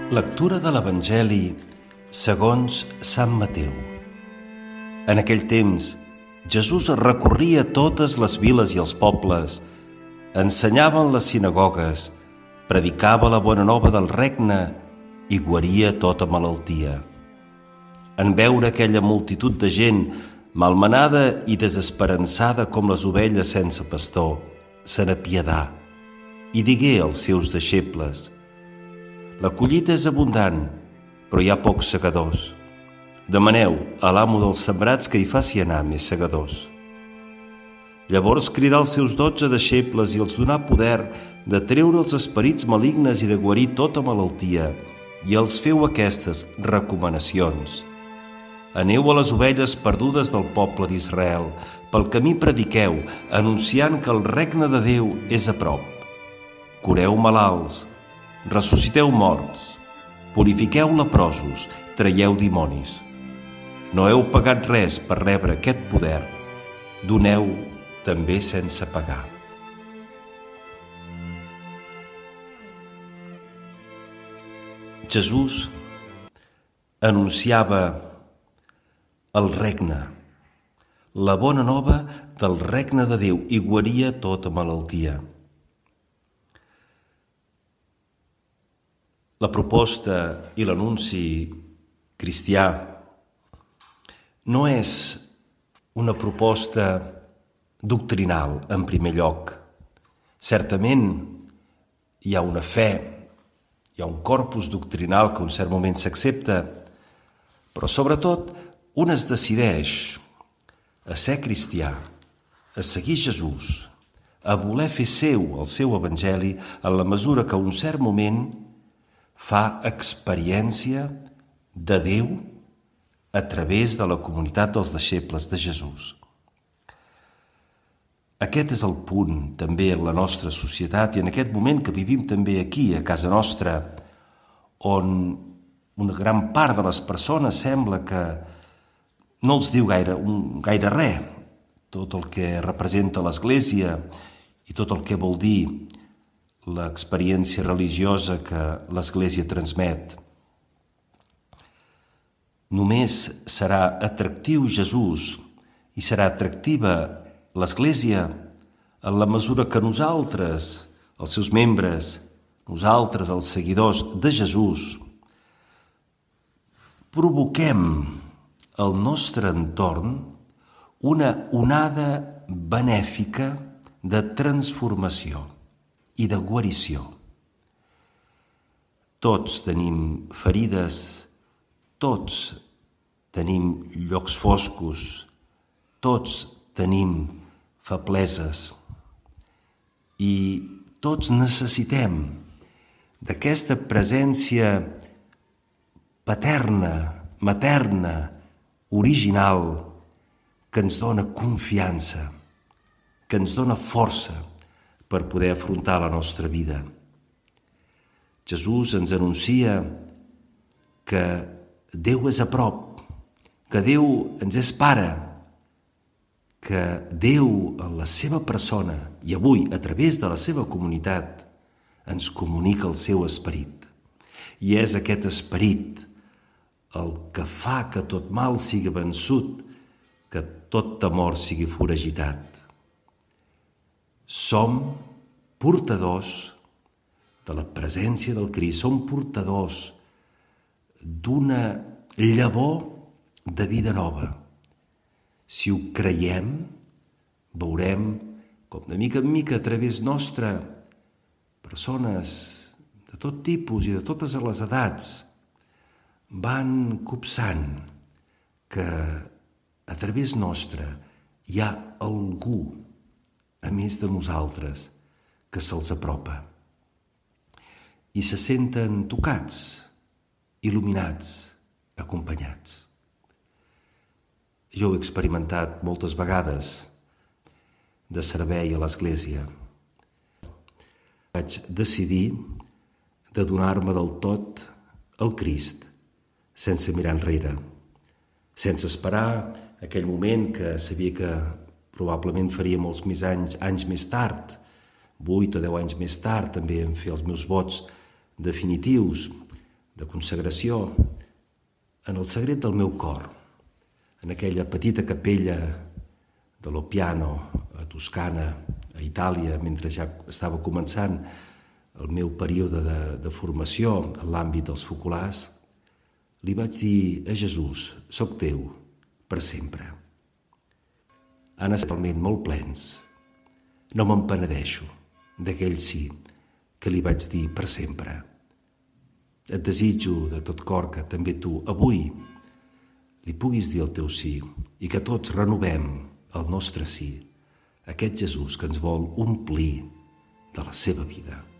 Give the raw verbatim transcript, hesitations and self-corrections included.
Lectura de l'Evangeli segons Sant Mateu. En aquell temps, Jesús recorria totes les viles i els pobles, ensenyava en les sinagogues, predicava la bona nova del regne i guaria tota malaltia. En veure aquella multitud de gent malmenada i desesperançada com les ovelles sense pastor, se n'apiadà i digué als seus deixebles: la collita és abundant, però hi ha pocs segadors. Demaneu a l'amo dels sembrats que hi faci anar més segadors. Llavors cridà els seus dotze deixebles i els donà poder de treure els esperits malignes i de guarir tota malaltia, i els feu aquestes recomanacions. Aneu a les ovelles perdudes del poble d'Israel, pel camí prediqueu, anunciant que el regne de Déu és a prop. Cureu malalts, ressusciteu morts, purifiqueu leprosos, traieu dimonis. No heu pagat res per rebre aquest poder, doneu també sense pagar. Jesús anunciava el regne, la bona nova del regne de Déu, i guaria tota malaltia. La proposta i l'anunci cristià no és una proposta doctrinal, en primer lloc. Certament hi ha una fe, hi ha un corpus doctrinal que en un cert moment s'accepta, però sobretot un es decideix a ser cristià, a seguir Jesús, a voler fer seu el seu evangeli en la mesura que en un cert moment fa experiència de Déu a través de la comunitat dels deixebles de Jesús. Aquest és el punt també en la nostra societat i en aquest moment que vivim també aquí, a casa nostra, on una gran part de les persones sembla que no els diu gaire, un, gaire res, tot el que representa l'Església i tot el que vol dir l'experiència religiosa que l'Església transmet. Només serà atractiu Jesús i serà atractiva l'Església en la mesura que nosaltres, els seus membres, nosaltres, els seguidors de Jesús, provoquem al nostre entorn una onada benèfica de transformació i de guarició. Tots tenim ferides, tots tenim llocs foscos, tots tenim febleses i tots necessitem d'aquesta presència paterna, materna, original, que ens dona confiança, que ens dona força per poder afrontar la nostra vida. Jesús ens anuncia que Déu és a prop, que Déu ens és pare, que Déu en la seva persona i avui a través de la seva comunitat ens comunica el seu esperit. I és aquest esperit el que fa que tot mal sigui vençut, que tot temor sigui foragitat. Som portadors de la presència del Crist, som portadors d'una llavor de vida nova. Si ho creiem, veurem com de mica en mica a través nostra persones de tot tipus i de totes les edats van copsant que a través nostra hi ha algú a més de nosaltres, que se'ls apropa. I se senten tocats, il·luminats, acompanyats. Jo ho he experimentat moltes vegades de servei a l'Església. Vaig decidir de donar-me del tot al Crist, sense mirar enrere, sense esperar aquell moment que sabia que probablement faria molts més anys, anys més tard, vuit o deu anys més tard, també en fer els meus vots definitius, de consagració, en el secret del meu cor, en aquella petita capella de l'Oppiano, a Toscana, a Itàlia, mentre ja estava començant el meu període de, de formació en l'àmbit dels focolars, li vaig dir a Jesús: «Soc teu per sempre». Han estat realment molt plens. No me'n penedeixo d'aquell sí que li vaig dir per sempre. Et desitjo de tot cor que també tu avui li puguis dir el teu sí i que tots renovem el nostre sí a aquest Jesús que ens vol omplir de la seva vida.